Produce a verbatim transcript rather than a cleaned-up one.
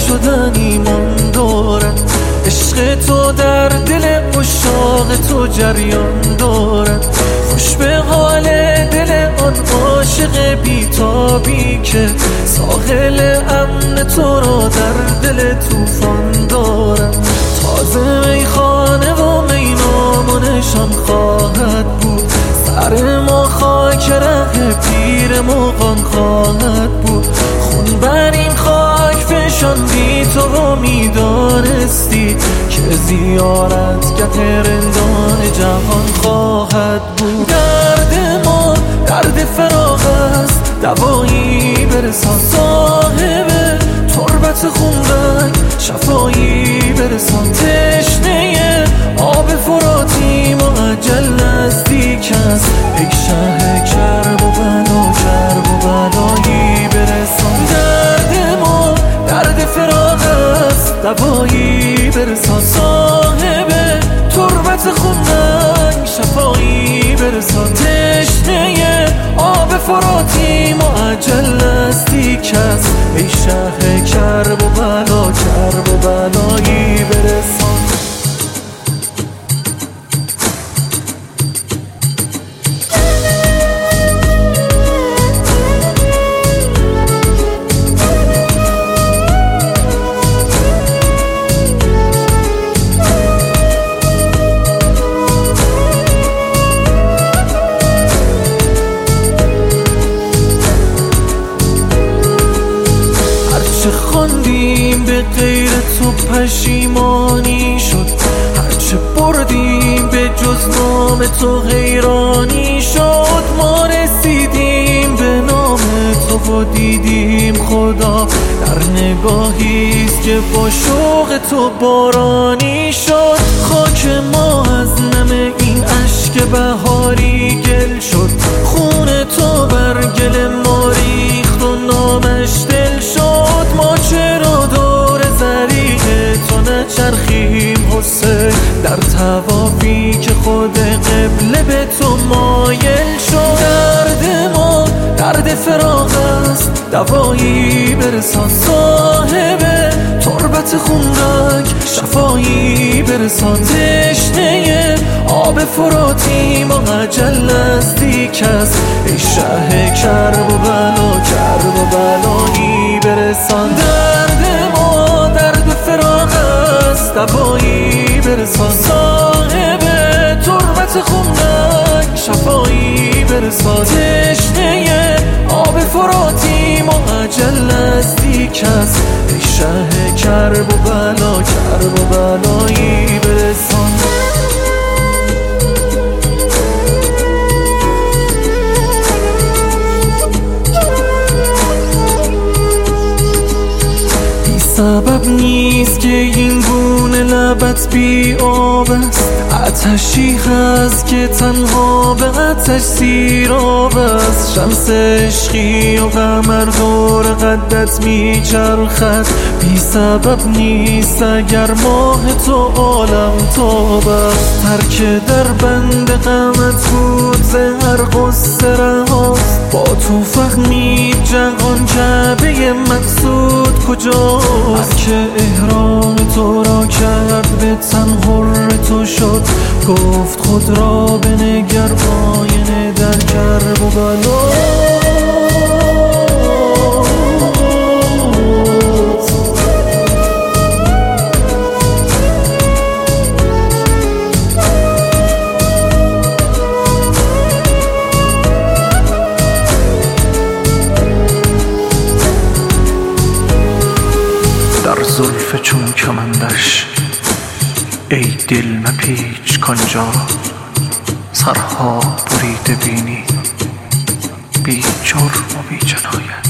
شدن ایمان دارد. عشق تو در دل عشاق تو جریان دارد. خوش به حال دل آن عاشق بیتابی که ساحل امن تو را در دل طوفان دارد. تازه میخانه و مینامونشان خواهد بود. سر ما خاک ره پیر مغان خواهد بود. خون بر این خاک فشاندی تو رو میدانستی که زیارتگه رندان جهان خواهد بود. درد ما درد فراق است، دوایی برسان. صاحب تربت خونرنگ شفایی برسان. تشنه آب فراتی معجل نزدیک است. ای شه کرب و بلا کرب و بلایی برسان. درد ما درد فراق است، دوایی برسان. صاحب تربت خونرنگ شفایی برسان. تشنه آب فراتی معجل نزدیک است. ای شه کرب و بلا کرب و بلایی برسان. هرچه خواندیم به غیر تو پشیمانی شد. هرچه بردیم به جز نام تو حیرانی شد. ما رسیدیم به نام تو و دیدیم خدا در نگاهیست که با شوق تو بارانی شد. خاک ما از نم این اشک بهاری گل شد. خون تو بر گل ما ریخت و نامش دل شد. ما چرا دور زریق تو نچرخیم حسین، در طوافی که خود قبله به تو مایل شد. درد ما درد فراق است، دوایی برسان. صاحب تربت خونرنگ شفایی برسان. تشنه آب فراتی معجل نزدیک است. ای شه کرب و بلا کرب و بلایی برسان. درد ما درد فراق است، دوایی برسان. صاحب تربت خونرنگ شفایی برسان. تشنه آب فراتی معجل نزدیک است. ای شه کرب و بلا کرب و بلایی برسان. سبب نیست که این گونه لبت بی آب است. آتشی هست که تنها به آتش سیراب است. شمس عشقی و قمر دور قدت می چرخد. بی سبب نیست اگر ماه تو عالم تاب است. ترک در بند غمت بود زهر غصه رهاست. با تو فهمید جهان جعبه مقصود کجاست. که احرام تو را کرد به تن حر تو شد. گفت خود را بنگر آینه در کرب و بلا. در زلف چون کمندش ای دل مپیچ کانجا. سرها بریده بینی بی جرم و بی جنایت.